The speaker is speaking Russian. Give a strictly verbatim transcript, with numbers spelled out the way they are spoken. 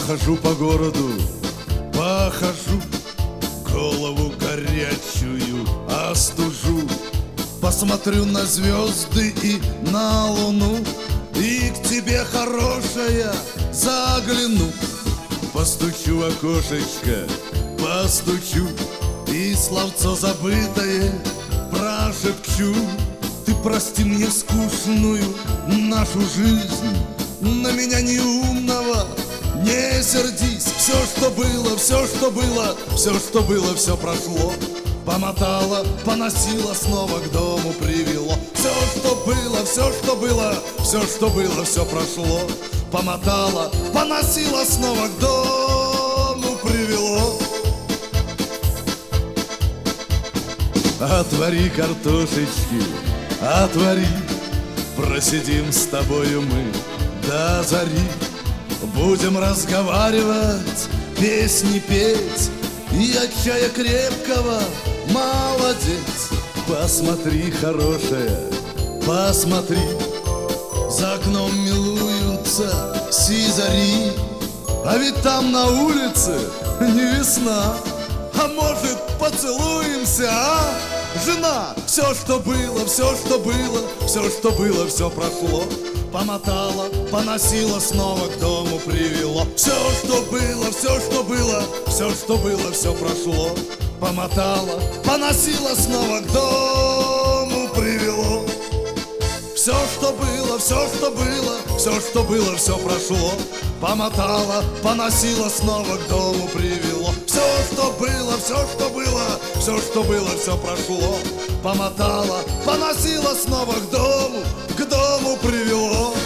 Похожу по городу, похожу, голову горячую остужу. Посмотрю на звезды и на луну, и к тебе, хорошая, загляну. Постучу в окошечко, постучу, и словцо забытое прошепчу. Ты прости мне скучную нашу жизнь, на меня неумного не сердись. Все, что было, все, что было, все, что было, все прошло. Помотала, поносила, снова к дому привело. Все, что было, все, что было, все, что было, все прошло. Помотала, поносила, снова к дому привело. Отвори картошечки, отвори, просидим с тобою мы до зари. Будем разговаривать, песни петь, и от чая крепкого молодец. Посмотри, хорошая, посмотри, за окном милуются сизари. А ведь там на улице не весна. А может, поцелуемся, а? Жена, все, что было, все, что было, все, что было, все прошло. Помотала, поносила, снова к дому привело. Все, что было, все, что было, все, что было, все прошло. Помотала, поносила, снова к дому привело. Все, что было, все, что было, все, что было, все прошло. Помотала, поносила, снова к дому привело. Все, что было, все, что было, все, что было, все прошло. Помотала, поносила, снова к дому, к дому привело.